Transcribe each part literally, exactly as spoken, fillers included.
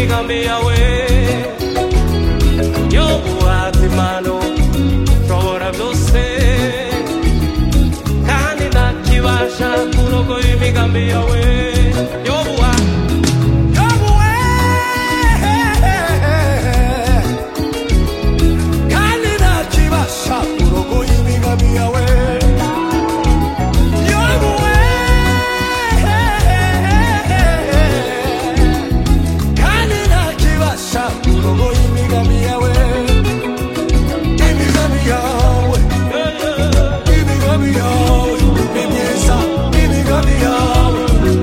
imigambi yawe yo guhata impano ushobora byose kandi ntakibasha kurogoya imigambi yawe yo guhata Give me, give me,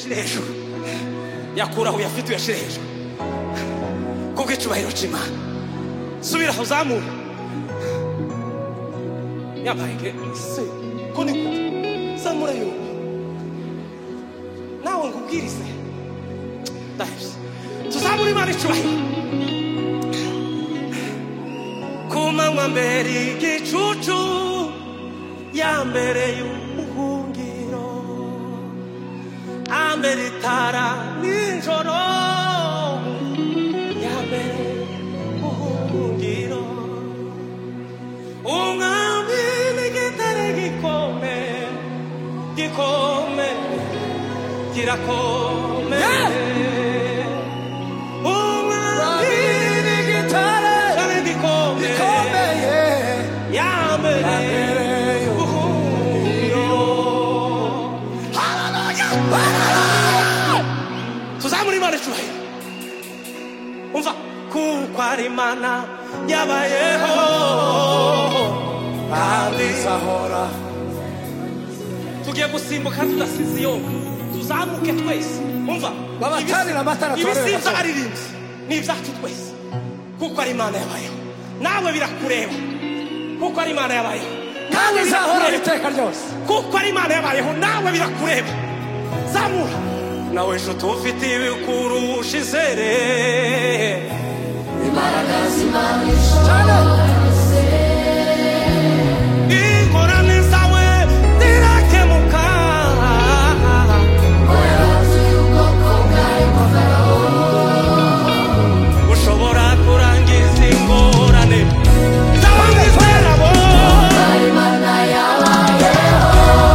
uyashire hejuru yakuraho uyafite uyashire hejuru kuko icubahiro c'Imana subira uzamura yabaye se ko ni zamura yo nawe ngubwirize ndahise tuzamura Imana icubahiro kumanywa mbere igicucu ya mbere y'ubuhungiro ambere itara nijoro ya mbere y'ubuhungiro umwami n'igitare gikome gikome kirakome umwami n'igitare gikome ya mbere y'ubuhungiro. Hallelujah! Tuzamura Imana icubahiro umva kuko ari Imana yabayeho kandi izahora. Tugiye gusimbuka tudasize yoga tuzamuke twese umva babatanira amatara ibisiza aririmbye ni ibyacu twese kuko ari Imana yabayeho nawe birakureba kuko ari Imana yabayeho nawe izahora iteka ryose kuko ari Imana yabayeho nawe birakureba zamura nawe ejo tufite ibikurusha izere imbaraga z'Imana ishobose ingorane zawe zirakemuka oyazi ubwoko bwawe bw'Farawo ushobora kurangiza ingorane z'abizerabo Imana yabayeho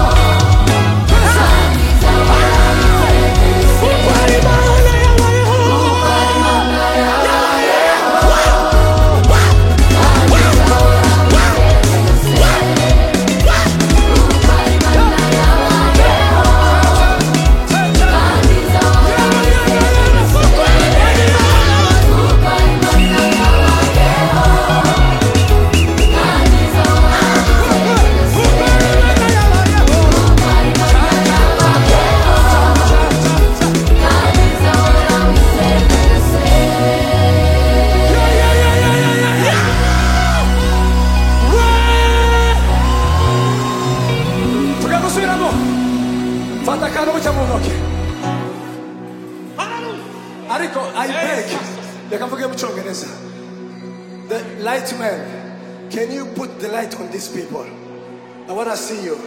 The light man, can you put the light on these people? I want to see you.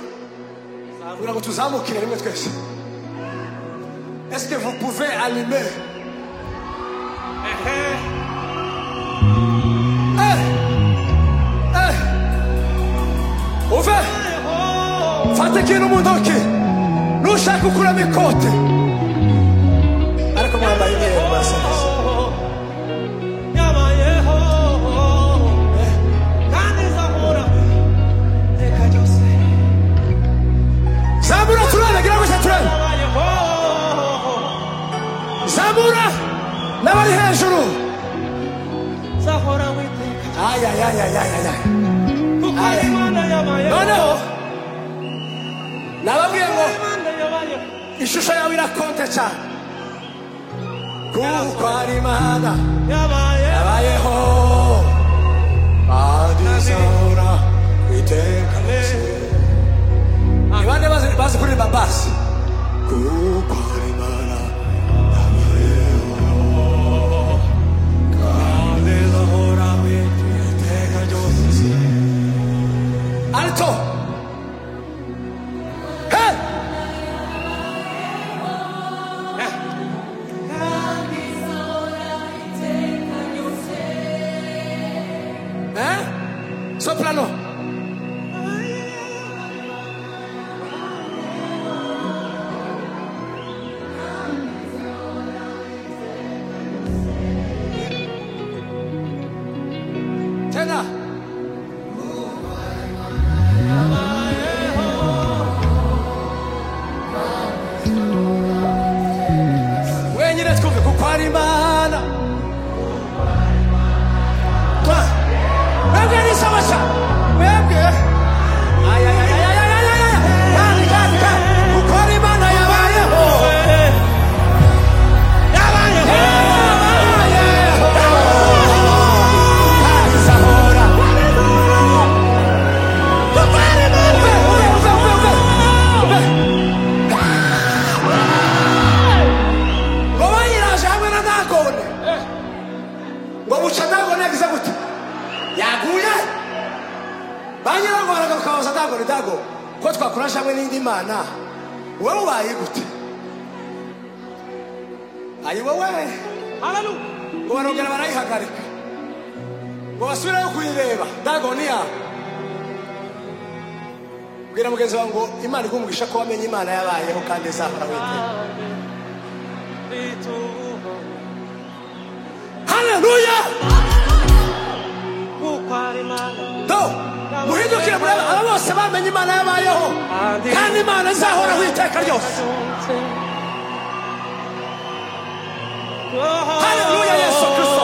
Est-ce que vous pouvez allumer? Hey! Hey! Ouve! Fate aqui no mundo aqui. Não chaco cura me cote. Olha como ela vai ver, mas Zamura turana gira gusa turana Zamura nabari hejuru Zahora witeka Ay ay ay ay ay ay Kukari Imana yabayeho Noneho nababwiye ngo ishusho yawe irakonte cyane Kukari Imana yabayeho Adizahora witeka Ibane bazi kuririmba basi kuko ari Imana yabayeho kandi izahora iteka ryose alto hey eh soprano tena wenyine twumve kuko ari Imana mwebwe ni sabasha mwebwe ay ay ay ay ay ay ay kuko ari Imana yabayeho yagize gute yaguye banyirago baragaruka baza dago ni dago ko twakurasha hamwe n'indi mana wowe ubaye gute ayi wowe haleluya ngo barongera barayihagarika ngo basubirayo kuyireba dago niya bwira mugenzi wawe ngo imana igumugisha ko wamenye imana yabayeho kandi izahora witeka haleluya do muhindukire murebe aba bose bamenye imana yabayeho kandi imana izahora witeka ryose haleluya yesu kristo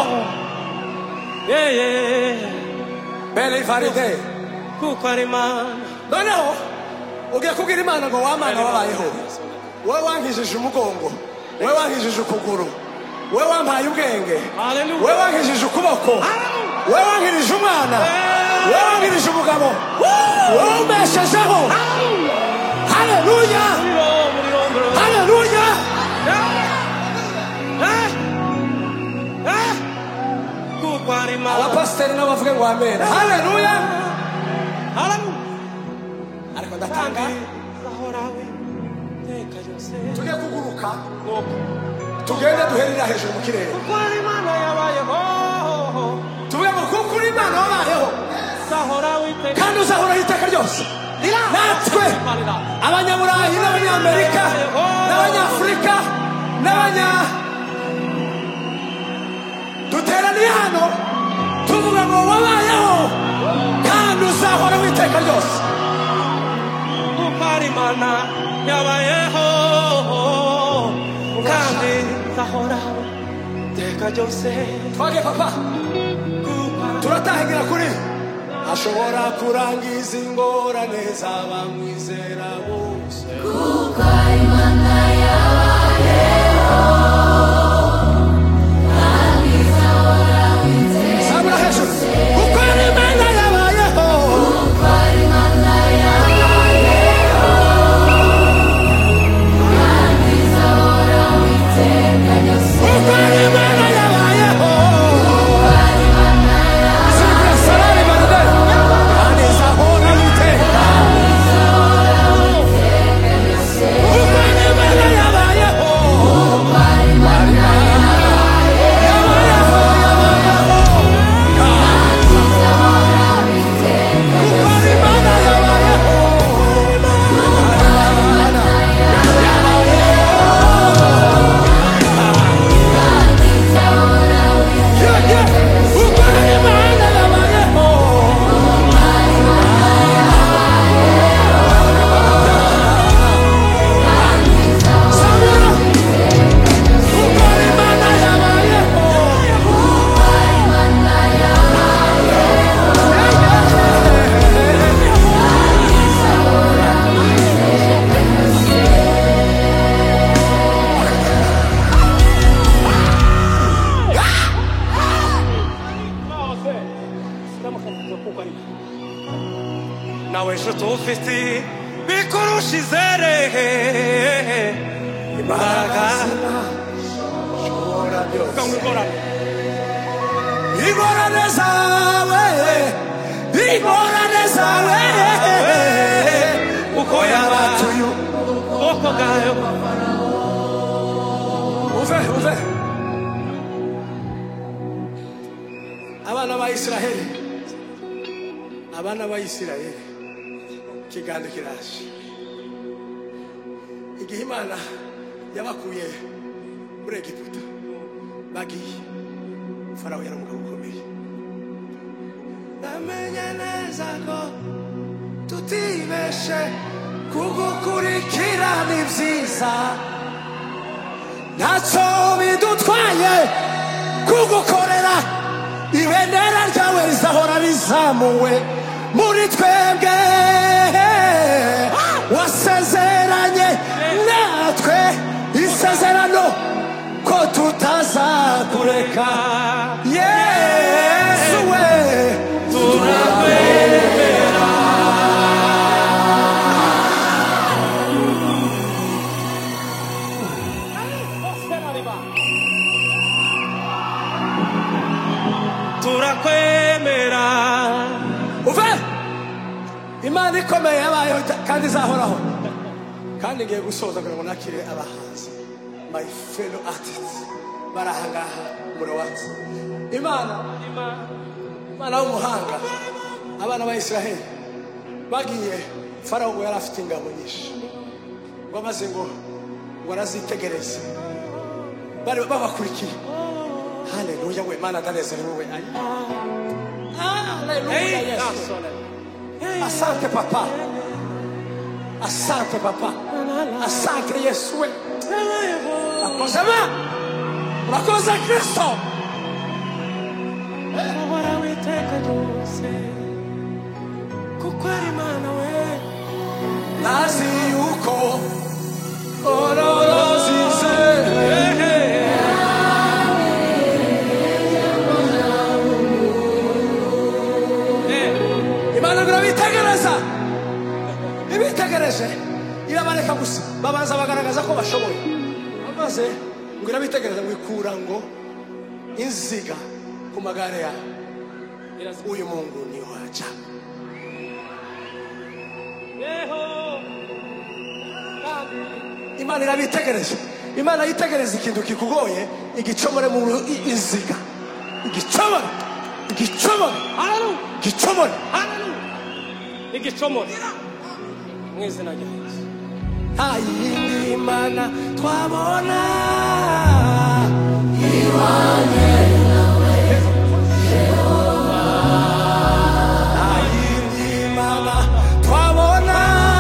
bene ifaride kuko ari imana noneho ugiye kubwira imana ngo wamana wabayeho wowe wankijije umugongo wowe wankijije ukuguru wowe wampaye ubwenge wowe wankijije ukuboko wowe wankijije umwana wowe wankijije umugabo wowe umbeshejeho haleluya haleluya kuko ari imana abapasiteri nabo bavuge ngo amen haleluya haleluya ariko ndatanga zahorawe iteka ryose tugiye kuguruka tugende duherera hejuru mu kirere kuko ari imana yabayeho tuvuge ngo kuko uri imana wabayeho zahorawe iteka kandi uzahoraho iteka ryose natwe abanyaburayi n'abanyamerika n'abanyafurika n'abanya duteraniye hano tuvuga ngo wabayeho kandi uzahoraho iteka ryose kuko ari imana yabayeho kandi zahorawe iteka ryose twage papa turatahagira kuri ashobora kurangiza ingorane z'abamwizera bose kuko ari imana yabayeho kandi izahoraho iteka sabura hejuru kuko ari imana yabayeho kuko ari imana yabayeho kandi izahoraho iteka ryose kuko ari imana yabayeho kuko ari imana sabura salari barde kandi izahoraho iteka kandi izahoraho iteka ryose kuko ari imana yabayeho kuko ari imana yabayeho yabayeho kandi izahoraho iteka kuko ari imana yabayeho kandi izahoraho Yeah, yeah. kuko ari imana yabayeho sabura kuko ari imana yabayeho nawe nshuti ufite bikurusha izere imbaraga Shobora byose. vuga ngo ingorane ingorane zawe ingorane zawe uko yaba tuyu ubwoko bwayo uve uve abana ba Isiraheli abana ba Isiraheli kiganiro kiraje igihe Imana yabakuye muri Egiputa bagiye Farawo yari umugabo ukomeye namenye neza ko tutibeshe kugukurikira ni byiza ntacyo bidutwaye kugukorera ibendera ryawe rizahora rizamuwe muri twebwe wasezeranye natwe isezerano ko tutazakureka Yesu we turakwemera turakwemera uve imana ikomeye yabayeho kandi izahoraho kandi ngiye gusoza kugira ngo nakire abahanzi my fellow artists barahangaha murawazi imana imana w'umuhanga abana ba Israheli bagiye Farawo ngo yari afite ingabo nyinshi ngo maze ngo ngo arazitegereze bari babakurikiye haleluya we imana ndanezerewe we haleluya Yesu asante papa asante papa asante Yesu we akoze ma urakoze Kristo witeka ryose kuko ari Imana we nazi yuko ororozize Imana birabitegereza ibitegereje irabareka gusa babanza bagaragaza ko bashoboye maze ngo irabitegereza ngo ikura ngo inziga ku magare yawe uyu Mungu ni wacha Imana irabitegereje Imana yitegereza ikintu kikugoye igicomore mu inziga igicomore igicomore haleluya igicomore haleluya igicomore mwizina rya Yesu nta yindi Imana twabona Iwane nawe Jehova nta yindi Imana twabona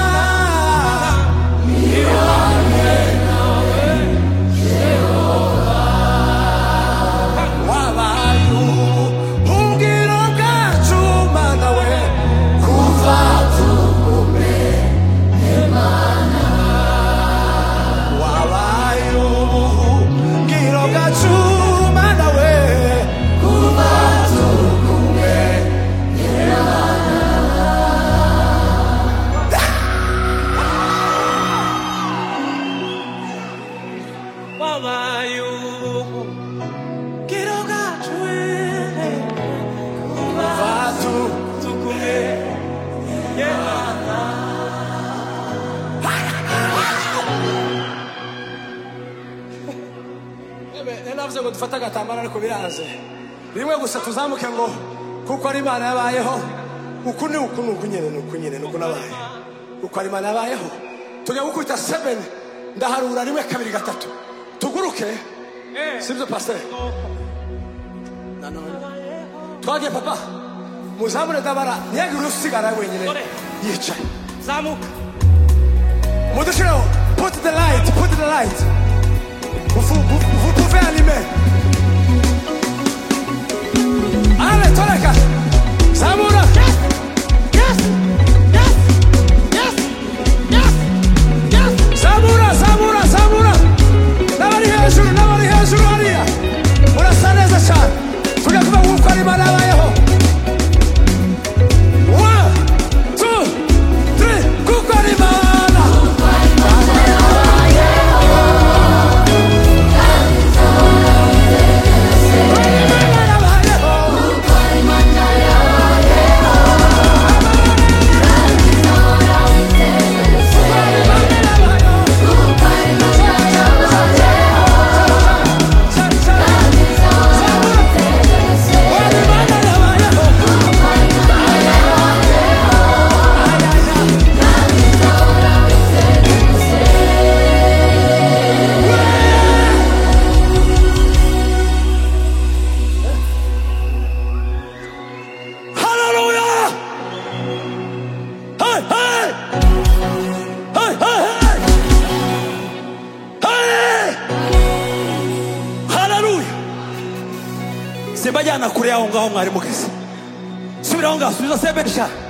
Iwane nawe Jehova wabaye ubuhungiro bwacu Mana we kuva tukumenye wabaye ubuhungiro bwacu Mana we kuva tukumenye wabaye ubuhungiro bwacu we vatu tukumenye navuze ngo dufate agatambaro ariko biranze rimwe gusa tuzamuke ngo kuko ari Imana yabayeho uku ni uku ni uku nyene ni uku nyene ni uku nabaye kuko ari Imana yabayeho tujya gukubita seven ndaharura rimwe kabiri gatatu tuguruke sibyo pastor nanone twagiye papa muzamure ndabara ntiyagire usigara wenyine yicaye zamuka mudushiraho put the light put the light vous, vous, vous pouvez allumer allez toleka zamura yes yes yes yes yes zamura zamura zamura n'abari hejuru n'abari hejuru hariya murasa neza cyane tujya kuvuga nk'uko ari Imana yabayeho one two three kuko ari Imana simbajyana kure yaho ngaho mwari mugeze subira aho ngaho subiza seven sha